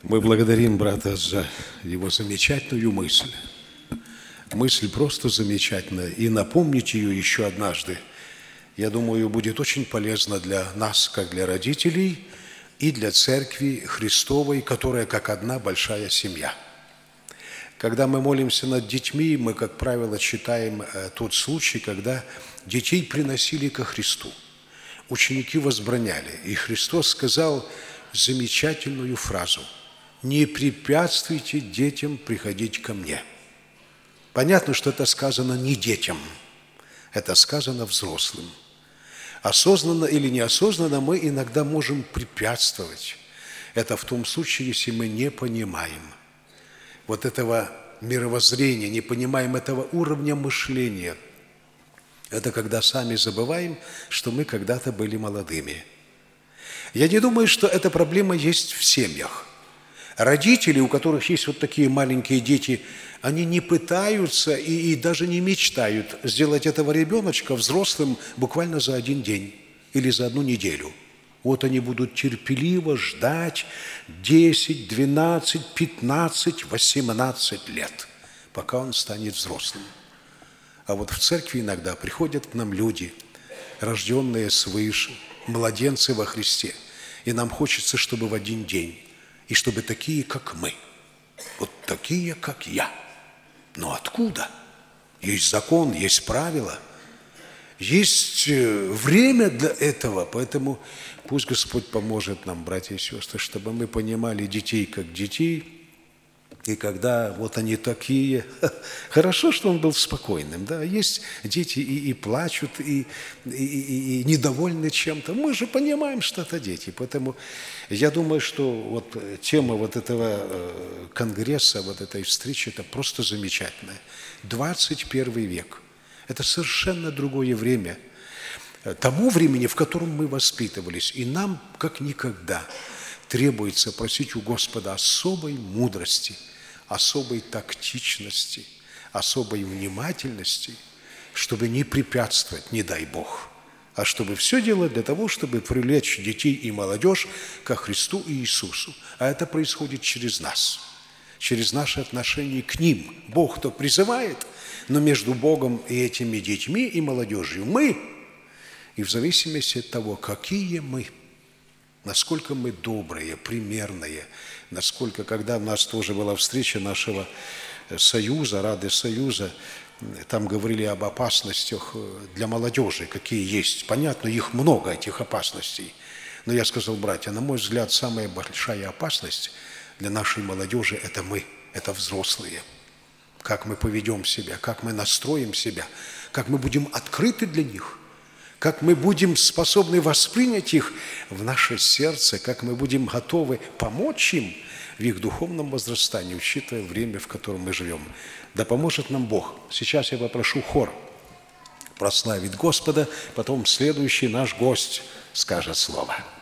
Мы благодарим брата за его замечательную мысль. Мысль просто замечательная. И напомнить ее еще однажды, я думаю, будет очень полезно для нас, как для родителей, и для Церкви Христовой, которая как одна большая семья. Когда мы молимся над детьми, мы, как правило, читаем тот случай, когда детей приносили ко Христу. Ученики возбраняли, и Христос сказал замечательную фразу: «Не препятствуйте детям приходить ко мне». Понятно, что это сказано не детям, это сказано взрослым. Осознанно или неосознанно мы иногда можем препятствовать. Это в том случае, если мы не понимаем вот этого мировоззрения, не понимаем этого уровня мышления. Это когда сами забываем, что мы когда-то были молодыми. Я не думаю, что эта проблема есть в семьях. Родители, у которых есть вот такие маленькие дети, они не пытаются и даже не мечтают сделать этого ребеночка взрослым буквально за один день или за одну неделю. Вот они будут терпеливо ждать 10, 12, 15, 18 лет, пока он станет взрослым. А вот в церкви иногда приходят к нам люди, рожденные свыше, младенцы во Христе. И нам хочется, чтобы в один день, и чтобы такие, как мы, вот такие, как я. Но откуда? Есть закон, есть правила, есть время для этого. Поэтому пусть Господь поможет нам, братья и сестры, чтобы мы понимали детей как детей. И когда вот они такие, хорошо, что он был спокойным, да, есть дети и плачут, и недовольны чем-то. Мы же понимаем, что это дети. Поэтому я думаю, что вот тема вот этого конгресса, вот этой встречи, это просто замечательная. 21 век. Это совершенно другое время. Тому времени, в котором мы воспитывались. И нам, как никогда, требуется просить у Господа особой мудрости, особой тактичности, особой внимательности, чтобы не препятствовать, не дай Бог, а чтобы все делать для того, чтобы привлечь детей и молодежь ко Христу и Иисусу. А это происходит через нас, через наше отношение к ним. Бог-то призывает, но между Богом и этими детьми и молодежью мы, и в зависимости от того, какие мы, насколько мы добрые, примерные, насколько, когда у нас тоже была встреча нашего союза, Рады Союза, там говорили об опасностях для молодежи, какие есть. Понятно, их много, этих опасностей. Но я сказал, братья, на мой взгляд, самая большая опасность для нашей молодежи – это мы, это взрослые. Как мы поведем себя, как мы настроим себя, как мы будем открыты для них, как мы будем способны воспринять их в наше сердце, как мы будем готовы помочь им в их духовном возрастании, учитывая время, в котором мы живем. Да поможет нам Бог. Сейчас я попрошу хор прославить Господа, потом следующий наш гость скажет слово.